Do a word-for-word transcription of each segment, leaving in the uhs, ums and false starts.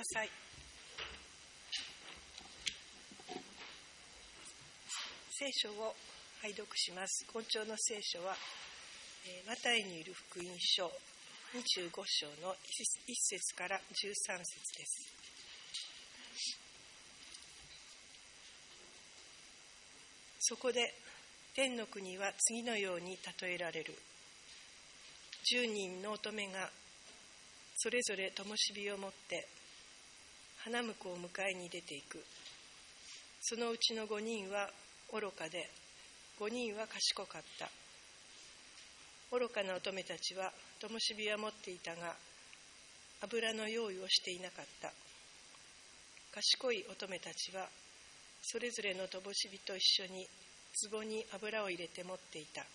さい。聖書を拝読します。今朝の聖書は、えー、マタイにいる福音書にじゅうご章のいっ節からじゅうさん節です。そこで天の国は次のように例えられる。十人の乙女がそれぞれ灯火を持って花婿を迎えに出ていく。そのうちの五人は愚かで、五人は賢かった。愚かな乙女たちは灯火は持っていたが、油の用意をしていなかった。賢い乙女たちはそれぞれの灯火と一緒に壺に油を入れて持っていた。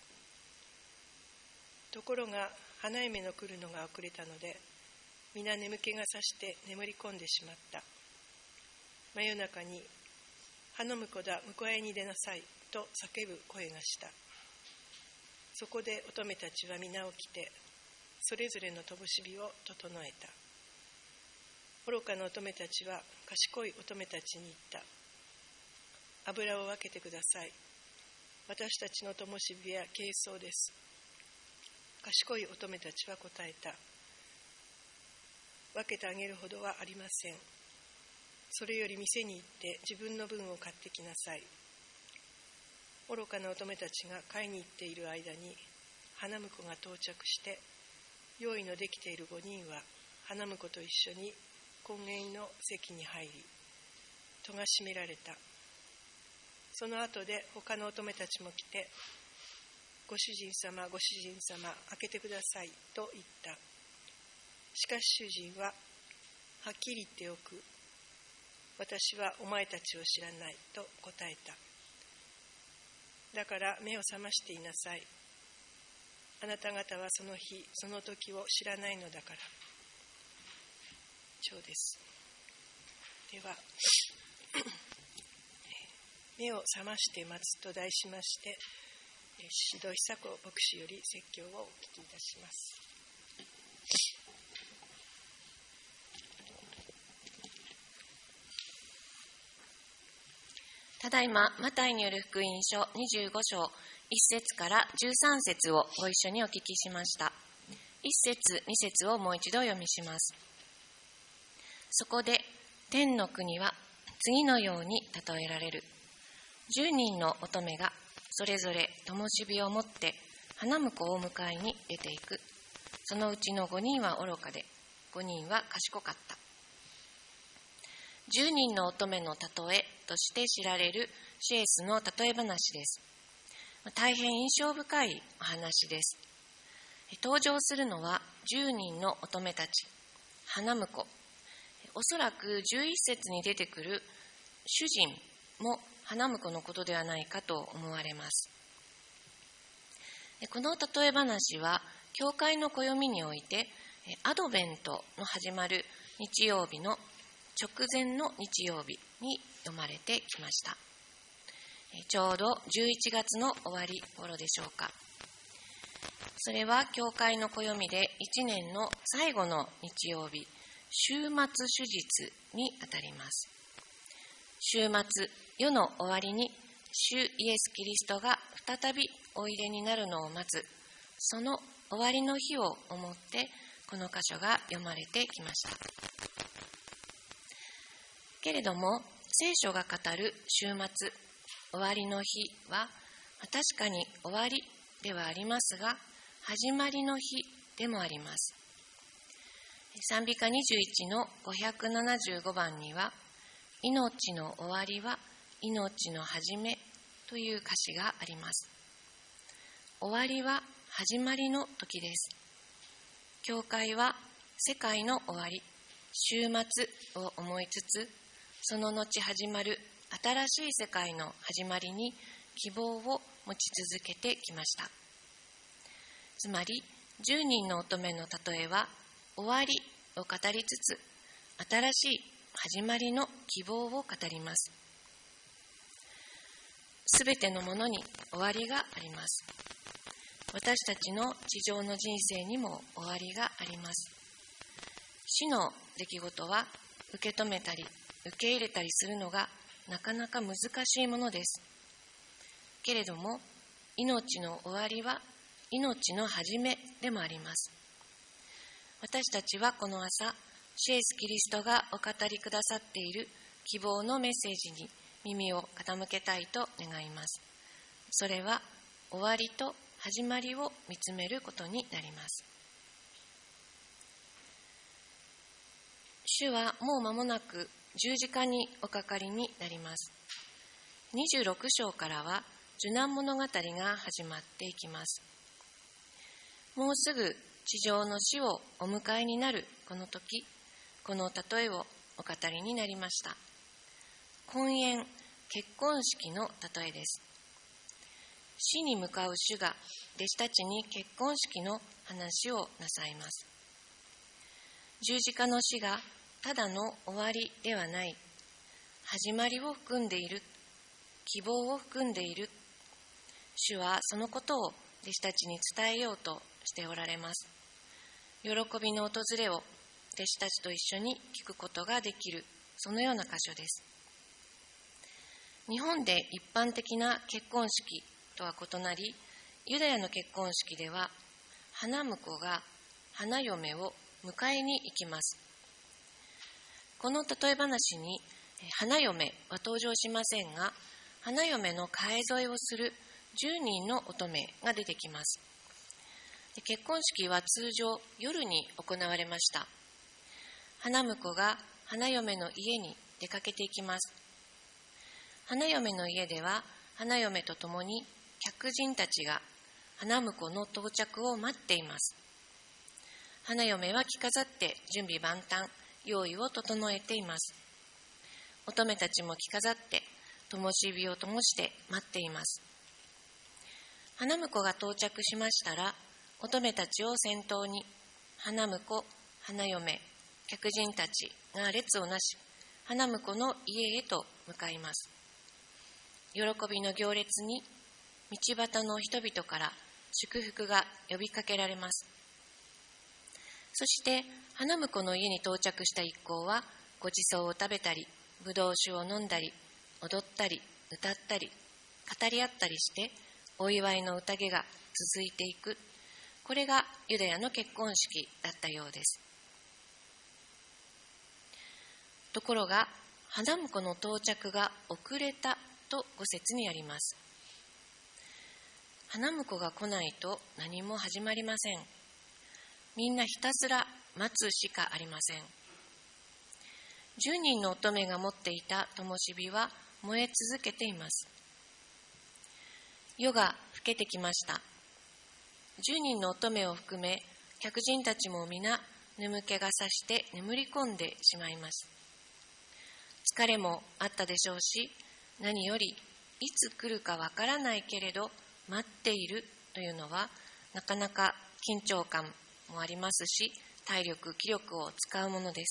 ところが花嫁の来るのが遅れたので、皆眠気がさして眠り込んでしまった。真夜中に、花婿だ、迎えに出なさいと叫ぶ声がした。そこで乙女たちは皆起きて、それぞれの灯火を整えた。愚かな乙女たちは賢い乙女たちに言った。油を分けてください。私たちの灯火は軽装です。賢い乙女たちは答えた。分けてあげるほどはありません。それより店に行って自分の分を買ってきなさい。愚かな乙女たちが買いに行っている間に、花婿が到着して、用意のできている五人は花婿と一緒に婚宴の席に入り、戸が閉められた。その後で他の乙女たちも来て、ご主人様、ご主人様、開けてくださいと言った。しかし主人は、はっきり言っておく。私はお前たちを知らないと答えた。だから目を覚ましていなさい。あなた方はその日、その時を知らないのだから。以上です。では、目を覚まして待つと題しまして、宍戸久子牧師より説教をお聞きいたします。 ただいまマタイによる福音書にじゅうご章いっ節からじゅうさん節をご一緒にお聞きしました。いっ節に節をもう一度読みします。そこで天の国は次のように例えられる。十人の乙女がそれぞれ灯火を持って花婿を迎えに出ていく。そのうちの五人は愚かで、五人は賢かった。十人の乙女の例えとして知られるシエスの例え話です。大変印象深いお話です。登場するのは十人の乙女たち、花婿。おそらくじゅういっ節に出てくる主人も花婿のことではないかと思われます。この例え話は教会の暦においてアドベントの始まる日曜日の直前の日曜日に読まれてきました。ちょうどじゅういちがつの終わり頃でしょうか。それは教会の暦でいちねんの最後の日曜日、終末主日にあたります。終末、世の終わりに主イエス・キリストが再びおいでになるのを待つ、その終わりの日を思ってこの箇所が読まれてきました。けれども聖書が語る終末、終わりの日は確かに終わりではありますが、始まりの日でもあります。賛美歌にじゅういちのごひゃくななじゅうごばんには、命の終わりは命の始めという歌詞があります。終わりは始まりの時です。教会は世界の終わり、終末を思いつつ、その後始まる新しい世界の始まりに希望を持ち続けてきました。つまり、十人の乙女の例えは、終わりを語りつつ、新しい始まりの希望を語ります。すべてのものに終わりがあります。私たちの地上の人生にも終わりがあります。死の出来事は受け止めたり受け入れたりするのがなかなか難しいものです。けれども、命の終わりは命の始めでもあります。私たちはこの朝、主イエスキリストがお語りくださっている希望のメッセージに耳を傾けたいと願います。それは終わりと始まりを見つめることになります。主はもう間もなく十字架におかかりになります。にじゅうろく章からは受難物語が始まっていきます。もうすぐ地上の死をお迎えになるこの時、この例えをお語りになりました。婚宴、結婚式の例えです。死に向かう主が弟子たちに結婚式の話をなさいます。十字架の死がただの終わりではない、始まりを含んでいる、希望を含んでいる。主はそのことを弟子たちに伝えようとしておられます。喜びの訪れを弟子たちと一緒に聞くことができる、そのような箇所です。日本で一般的な結婚式とは異なり、ユダヤの結婚式では花婿が花嫁を迎えに行きます。この例え話に花嫁は登場しませんが、花嫁の替え添えをするじゅうにんの乙女が出てきます。結婚式は通常夜に行われました。花婿が花嫁の家に出かけていきます。花嫁の家では花嫁と共に客人たちが花婿の到着を待っています。花嫁は着飾って準備万端、用意を整えています。乙女たちも着飾って灯火を灯して待っています。花婿が到着しましたら、乙女たちを先頭に花婿、花嫁、客人たちが列をなし、花婿の家へと向かいます。喜びの行列に道端の人々から祝福が呼びかけられます。そして花婿の家に到着した一行はごちそうを食べたり、ぶどう酒を飲んだり、踊ったり、歌ったり、語り合ったりしてお祝いの宴が続いていく。これがユダヤの結婚式だったようです。ところが花婿の到着が遅れたとご説にあります。花婿が来ないと何も始まりません。みんなひたすら待つしかありません。じゅうにんの乙女が持っていた灯火は燃え続けています。夜が更けてきました。じゅうにんの乙女を含め客人たちも皆眠気がさして眠り込んでしまいます。疲れもあったでしょうし、何よりいつ来るかわからないけれど待っているというのはなかなか緊張感もありますし、体力、気力を使うものです。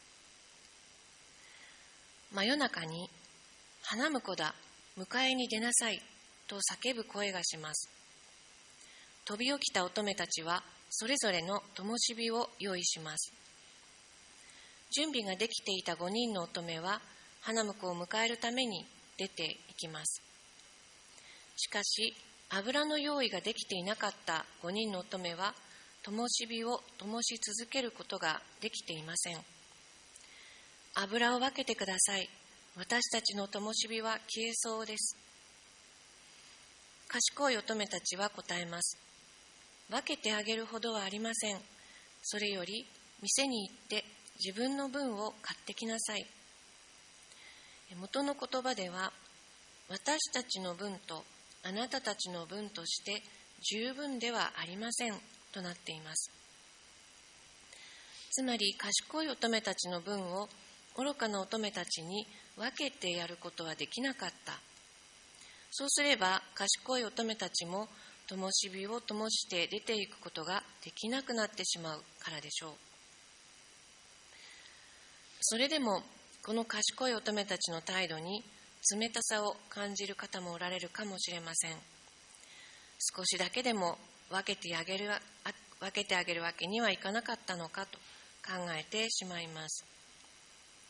真夜中に花婿だ、迎えに出なさいと叫ぶ声がします。飛び起きた乙女たちはそれぞれの灯火を用意します。準備ができていたごにんの乙女は花婿を迎えるために出ていきます。しかし油の用意ができていなかったごにんの乙女は灯火を灯し続けることができていません。油を分けてください。私たちの灯火は消えそうです。賢い乙女たちは答えます。分けてあげるほどはありません。それより店に行って自分の分を買ってきなさい。元の言葉では、私たちの分とあなたたちの分として十分ではありませんとなっています。つまり賢い乙女たちの分を愚かな乙女たちに分けてやることはできなかった。そうすれば賢い乙女たちも灯火を灯して出ていくことができなくなってしまうからでしょう。それでもこの賢い乙女たちの態度に冷たさを感じる方もおられるかもしれません。少しだけでも分けてあげる、分けてあげるわけにはいかなかったのかと考えてしまいます。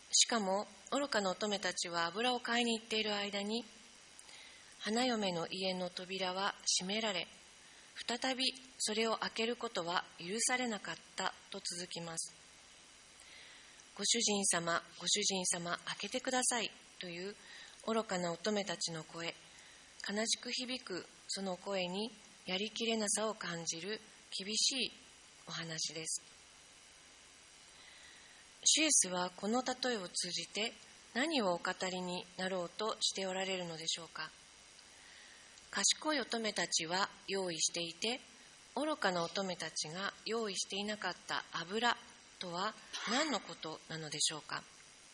しかも愚かな乙女たちは油を買いに行っている間に、花嫁の家の扉は閉められ、再びそれを開けることは許されなかったと続きます。ご主人様、ご主人様、開けてくださいという愚かな乙女たちの声、悲しく響くその声にやりきれなさを感じる厳しいお話です。主イエスはこの例えを通じて何をお語りになろうとしておられるのでしょうか。賢い乙女たちは用意していて、愚かな乙女たちが用意していなかった油とは何のことなのでしょうか。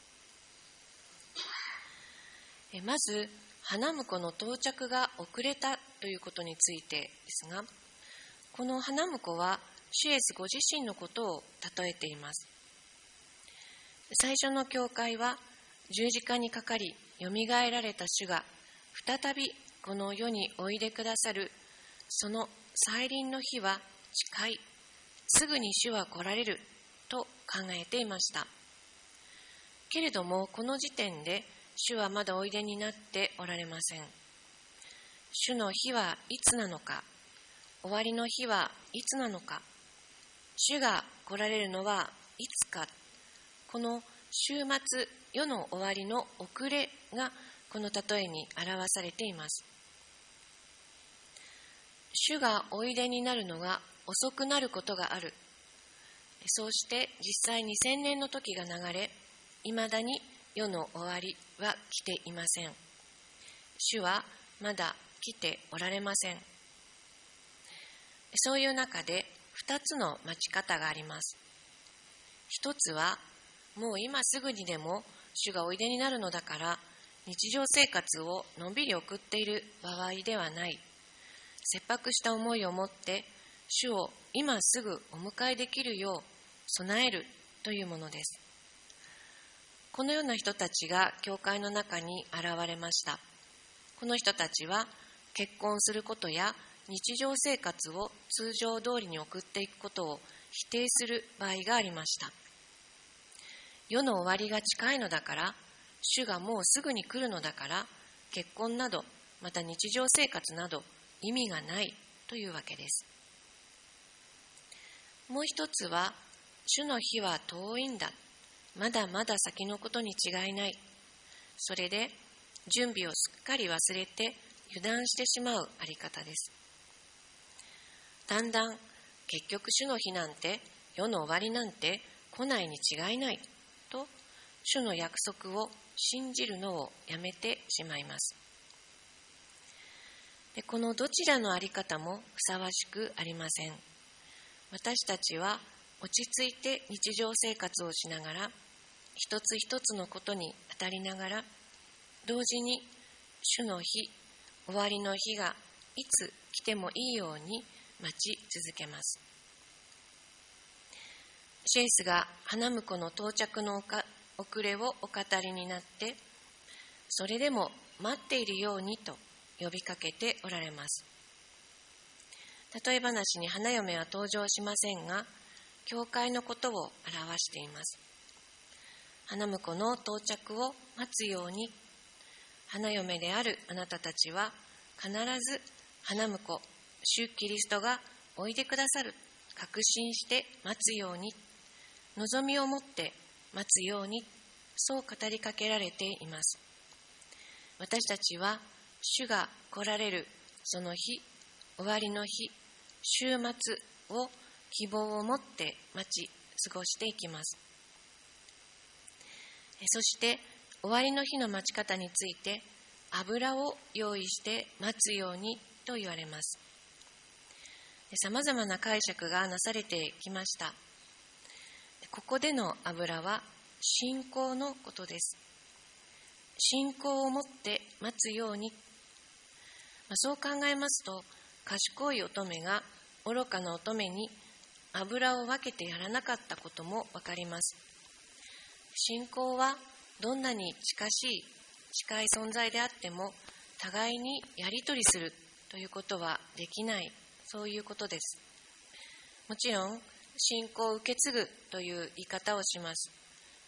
えまず、花婿の到着が遅れたということについてですが、この花婿は主イエスご自身のことを例えています。最初の教会は十字架にかかりよみがえられた主が再びこの世においでくださるその再臨の日は近い、すぐに主は来られると考えていました。けれどもこの時点で主はまだおいでになっておられません。主の日はいつなのか、終わりの日はいつなのか、主が来られるのはいつか、この終末、世の終わりの遅れがこの例えに表されています。主がおいでになるのが遅くなることがある。そうして実際に千年の時が流れ、いまだに世の終わりは来ていません。主はまだ来ておられません。そういう中で二つの待ち方があります。一つは、もう今すぐにでも主がおいでになるのだから日常生活をのんびり送っている場合ではない。切迫した思いを持って主を今すぐお迎えできるよう備えるというものです。このような人たちが教会の中に現れました。この人たちは結婚することや日常生活を通常通りに送っていくことを否定する場合がありました。世の終わりが近いのだから、主がもうすぐに来るのだから、結婚などまた日常生活など意味がないというわけです。もう一つは、主の日は遠いんだ、まだまだ先のことに違いない、それで準備をすっかり忘れて油断してしまうあり方です。だんだん結局主の日なんて、世の終わりなんて来ないに違いないと主の約束を信じるのをやめてしまいます。でこのどちらのあり方もふさわしくありません。私たちは落ち着いて日常生活をしながら、一つ一つのことに当たりながら、同時に主の日、終わりの日がいつ来てもいいように待ち続けます。シェイスが花婿の到着の遅れをお語りになって、それでも待っているようにと呼びかけておられます。例え話に花嫁は登場しませんが、教会のことを表しています。花婿の到着を待つように、花嫁であるあなたたちは必ず花婿、主キリストがおいでくださる、確信して待つように、望みを持って待つように、そう語りかけられています。私たちは主が来られるその日、終わりの日、終末を希望を持って待ち過ごしていきます。そして終わりの日の待ち方について、油を用意して待つようにと言われます。さまざまな解釈がなされてきました。ここでの油は信仰のことです。信仰を持って待つように、そう考えますと、賢い乙女が愚かな乙女に油を分けてやらなかったこともわかります。信仰はどんなに近しい近い存在であっても、互いにやり取りするということはできない、そういうことです。もちろん信仰を受け継ぐという言い方をします。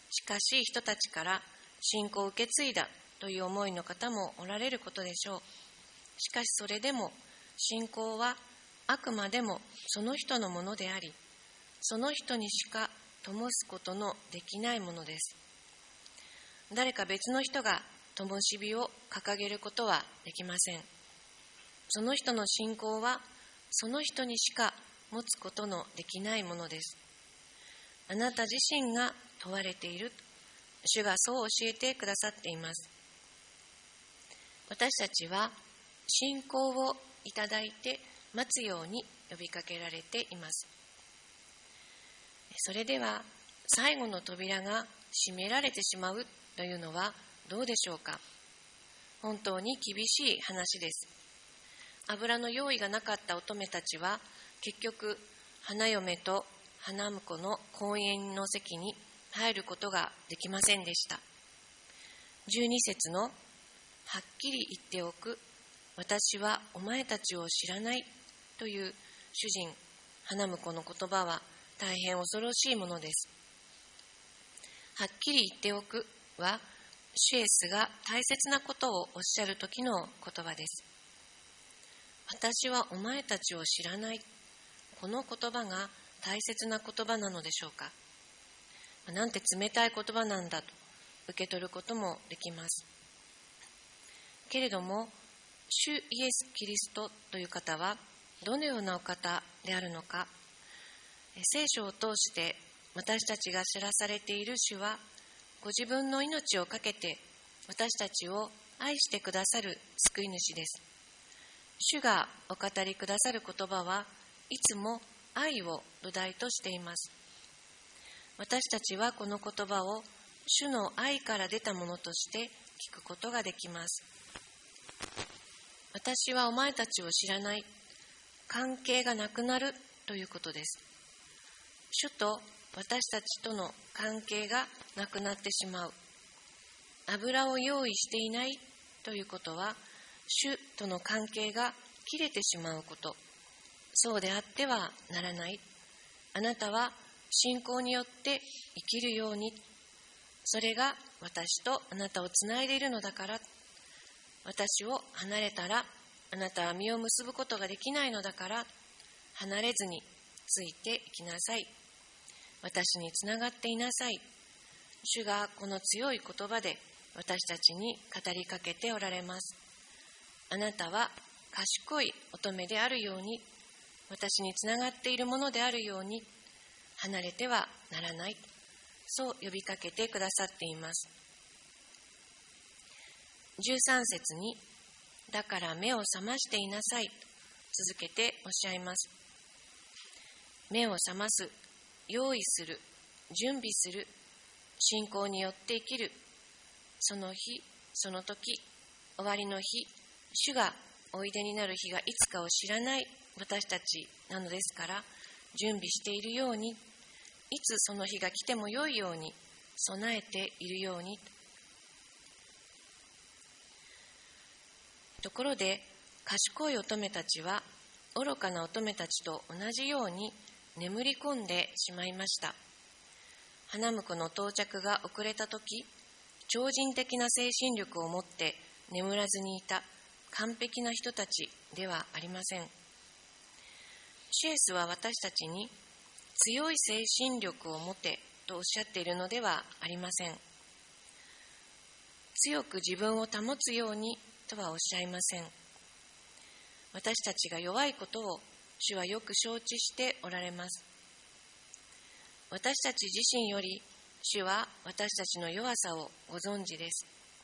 しかし人たちから信仰を受け継いだという思いの方もおられることでしょう。しかしそれでも信仰はあくまでもその人のものであり、その人にしか灯すことのできないものです。誰か別の人が灯火を掲げることはできません。その人の信仰はその人にしか持つことのできないものです。あなた自身が問われている。主がそう教えてくださっています。私たちは信仰をいただいて待つように呼びかけられています。それでは最後の扉が閉められてしまうというのはどうでしょうか。本当に厳しい話です。油の用意がなかった乙女たちは結局花嫁と花婿の婚宴の席に入ることができませんでした。じゅうに節のはっきり言っておく、私はお前たちを知らないという主人花婿の言葉は大変恐ろしいものです。はっきり言っておくは主イエスが大切なことをおっしゃる時の言葉です。私はお前たちを知らない、この言葉が大切な言葉なのでしょうか。なんて冷たい言葉なんだと受け取ることもできます。けれども主イエス・キリストという方はどのようなお方であるのか、聖書を通して私たちが知らされている主はご自分の命をかけて私たちを愛してくださる救い主です。主がお語りくださる言葉はいつも愛を土台としています。私たちはこの言葉を主の愛から出たものとして聞くことができます。私はお前たちを知らない、関係がなくなるということです。主と私たちとの関係がなくなってしまう。油を用意していないということは、主との関係が切れてしまうこと。そうであってはならない。あなたは信仰によって生きるように。それが私とあなたをつないでいるのだから。私を離れたらあなたは実を結ぶことができないのだから、離れずについていきなさい。私につながっていなさい。主がこの強い言葉で私たちに語りかけておられます。あなたは賢い乙女であるように、私につながっているものであるように、離れてはならない。そう呼びかけてくださっています。じゅうさん節に、だから目を覚ましていなさい。続けておっしゃいます。目を覚ます、用意する、準備する、信仰によって生きる。その日、その時、終わりの日、主がおいでになる日がいつかを知らない私たちなのですから、準備しているように、いつその日が来てもよいように備えているように。ところで賢い乙女たちは愚かな乙女たちと同じように眠り込んでしまいました。花婿の到着が遅れたとき、超人的な精神力を持って眠らずにいた完璧な人たちではありません。主イエスは私たちに強い精神力を持てとおっしゃっているのではありません。強く自分を保つようにとはおっしゃいません。私たちが弱いことを主はよく承知しておられます。私たち自身より主は私たちの弱さをご存知です。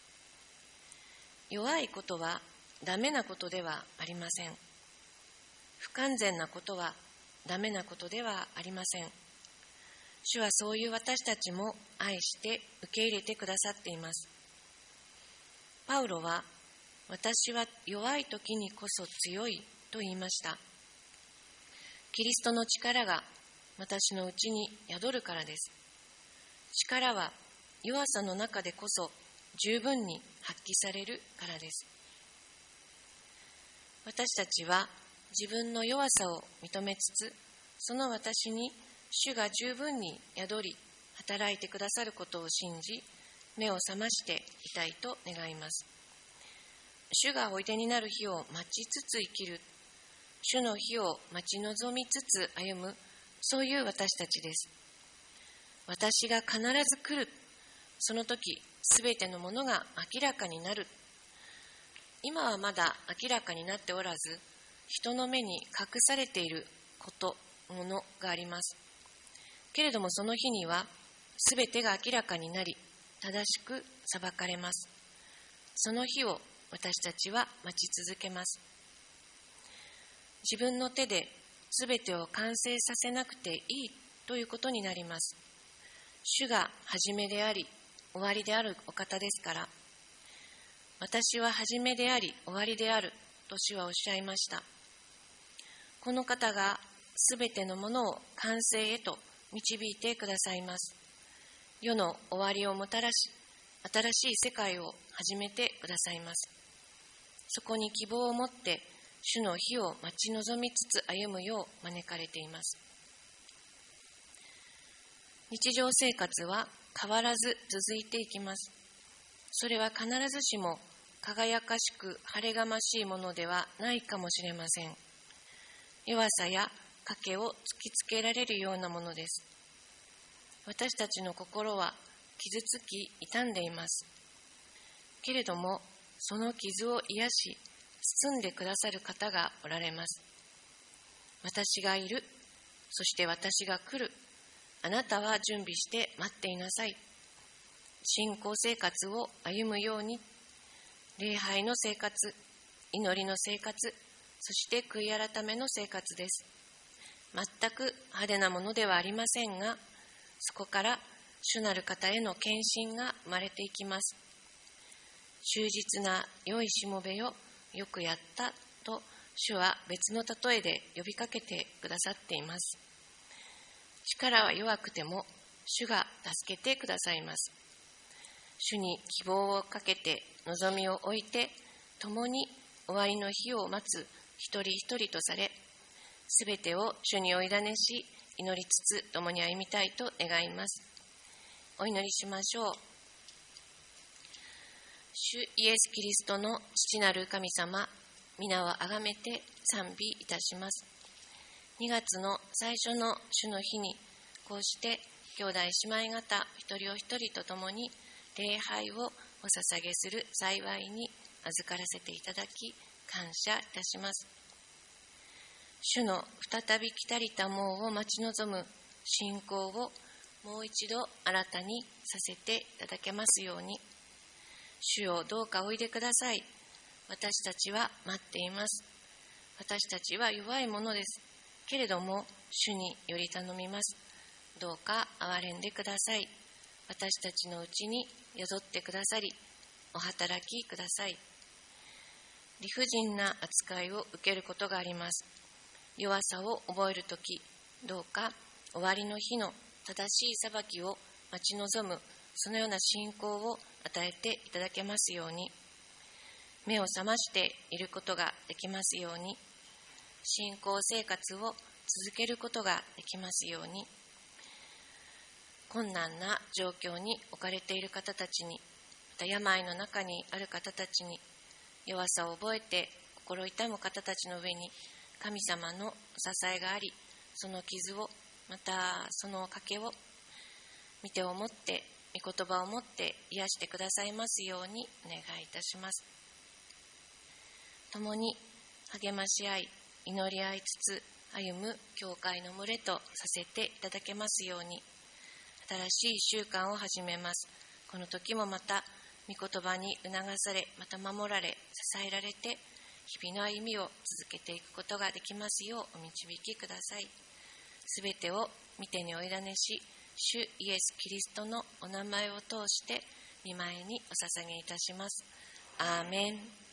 弱いことはダメなことではありません。不完全なことはダメなことではありません。主はそういう私たちも愛して受け入れてくださっています。パウロは、私は弱い時にこそ強いと言いました。キリストの力が私のうちに宿るからです。力は弱さの中でこそ十分に発揮されるからです。私たちは自分の弱さを認めつつ、その私に主が十分に宿り働いてくださることを信じ、目を覚ましていたいと願います。主がおいでになる日を待ちつつ生きる、主の日を待ち望みつつ歩む、そういう私たちです。私が必ず来る、その時すべてのものが明らかになる。今はまだ明らかになっておらず、人の目に隠されていること、ものがあります。けれどもその日にはすべてが明らかになり、正しく裁かれます。その日を私たちは待ち続けます。自分の手ですべてを完成させなくていいということになります。主が始めであり終わりであるお方ですから、私は始めであり終わりであると主はおっしゃいました。この方がすべてのものを完成へと導いてくださいます。世の終わりをもたらし、新しい世界を始めてくださいます。そこに希望を持って主の日を待ち望みつつ歩むよう招かれています。日常生活は変わらず続いていきます。それは必ずしも輝かしく晴れがましいものではないかもしれません。弱さや賭けを突きつけられるようなものです。私たちの心は傷つき傷んでいます。けれどもその傷を癒し包んでくださる方がおられます。私がいる、そして私が来る。あなたは準備して待っていなさい。信仰生活を歩むように、礼拝の生活、祈りの生活、そして悔い改めの生活です。全く派手なものではありませんが、そこから主なる方への献身が生まれていきます。忠実な良いしもべよ、よくやったと主は別の例えで呼びかけてくださっています。力は弱くても主が助けてくださいます。主に希望をかけて望みを置いて、共に終わりの日を待つ一人一人とされ、すべてを主にお委ねし、祈りつつ共に歩みたいと願います。お祈りしましょう。主イエス・キリストの父なる神様、皆をあがめて賛美いたします。にがつの最初の主の日に、こうして兄弟姉妹方一人お一人と共に礼拝をお捧げする幸いに預からせていただき、感謝いたします。主の再び来たりたもうを待ち望む信仰をもう一度新たにさせていただけますように。主よ、どうかおいでください。私たちは待っています。私たちは弱いものです。けれども主により頼みます。どうか憐れんでください。私たちのうちに宿ってくださり、お働きください。理不尽な扱いを受けることがあります。弱さを覚えるとき、どうか終わりの日の正しい裁きを待ち望む、そのような信仰を与えていただけますように。目を覚ましていることができますように。信仰生活を続けることができますように。困難な状況に置かれている方たちに、また病の中にある方たちに、弱さを覚えて心痛む方たちの上に神様の支えがあり、その傷を、またその賭けを見てをもって、御言葉をもって癒してくださいますようにお願いいたします。共に励まし合い、祈り合いつつ歩む教会の群れとさせていただけますように。新しい習慣を始めます。この時もまた御言葉に促され、また守られ、支えられて、日々の歩みを続けていくことができますようお導きください。すべてを御手にお委ねし、主イエス・キリストのお名前を通して御前にお捧げいたします。アーメン。